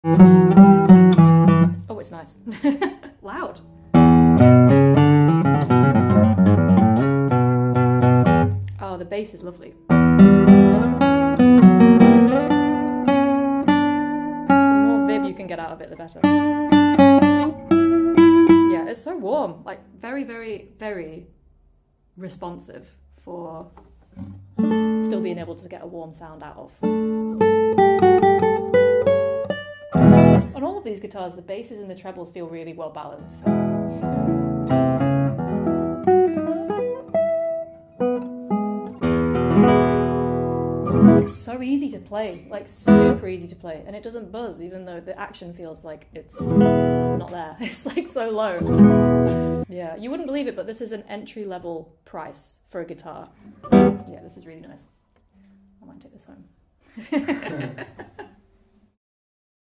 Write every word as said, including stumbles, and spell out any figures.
Oh, it's nice. Loud. Oh, the bass is lovely. The more vib you can get out of it, the better. Yeah, it's so warm. Like, very, very, very responsive for still being able to get a warm sound out of. On all of these guitars, the basses and the trebles feel really well balanced. It's so easy to play, like super easy to play, and it doesn't buzz even though the action feels like it's not there. It's like so low. Yeah, you wouldn't believe it, but this is an entry-level price for a guitar. Yeah, this is really nice. I might take this home.